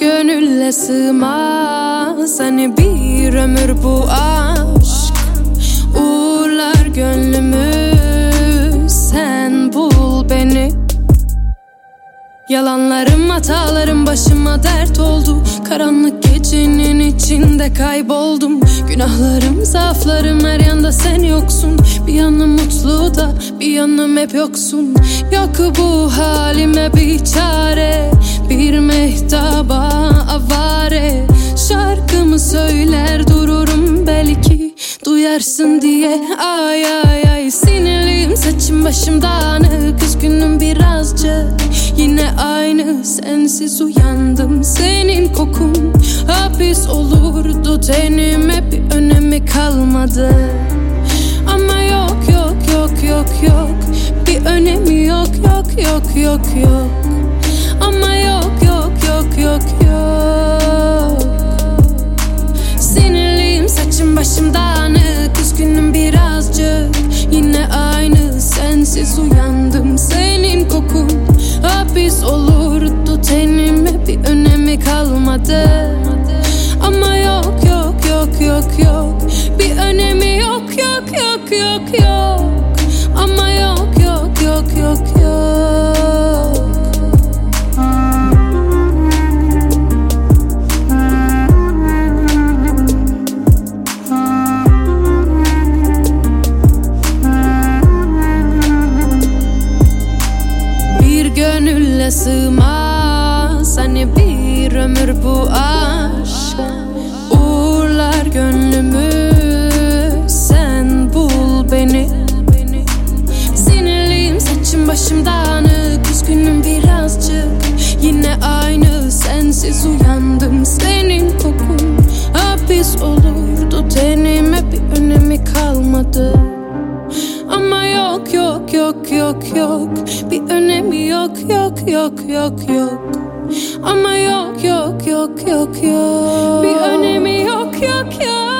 gönülle sığmaz hani bir ömür bu aşk. Uğurlar gönlümü, sen bul beni. Yalanlarım, hatalarım başıma dert oldu. Karanlık gecenin içinde kayboldum. Günahlarım, zaaflarım, her yanda sen yoksun. Bir yanım mutlu da bir yanım hep yoksun. Yok bu halime bir çare, bir mehtaba avare. Şarkımı söyler dururum, belki duyarsın diye. Ay ay ay, sinirliyim, saçım başım dağınık, üzgünüm birazcık. Yine aynı, sensiz uyandım. Senin kokun hapis olurdu tenime, bir önemi kalmadı. Ama yok yok yok yok yok, bir önemi yok yok yok yok yok. Ama yok yok yok yok yok. Sinirliyim, saçım başım dağınık, üzgünüm birazcık. Yine aynı, sensiz uyandım. Senin kokun hapis olurdu tenime, bir önemi kalmadı. Ama yok yok yok yok yok, bir önemi yok yok yok yok yok. Ama yok yok yok yok yok. Bir gönülle sığmaz hani bir ömür bu aşk. Uğurlar gönlümü, sen bul beni. Sinirliyim, saçım başım dağınık, üzgünüm birazcık. Yine aynı, sensiz uyandım. Senin kokun hapis olurdu tenime, bir önemi kalmadı. Ama yok yok yok yok yok, bir önemi yok yok yok yok yok. Ama yok yok yok yok yok, bir önemi yok yok yok.